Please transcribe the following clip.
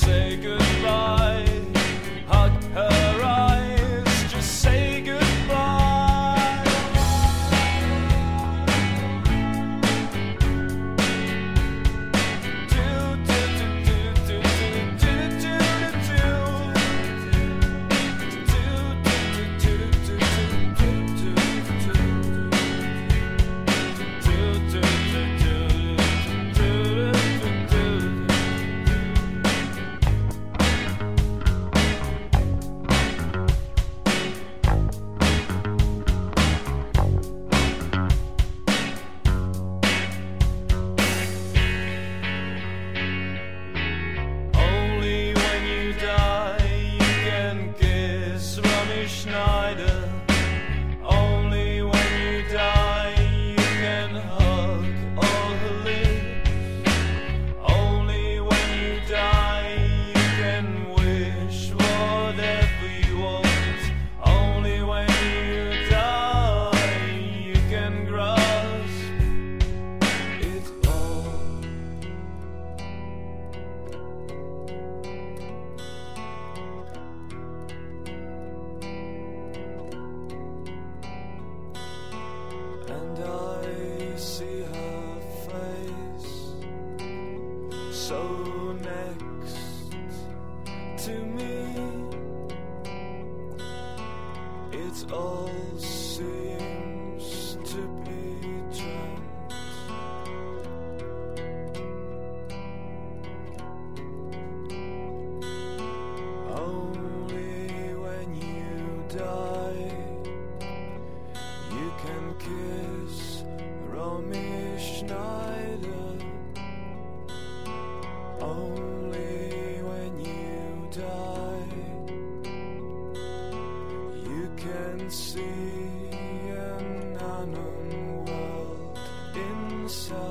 say goodbye. Hug her eyes, just say goodbye. Schneider. Only when you die you can hug all her lips. Only when you die you can wish whatever you want. Only when you die you can grasp it all. And I see her face so next to me. It all seems to be dreamt. Only when you die you can kiss Romy Schneider. Only when you die you can see an unknown world inside.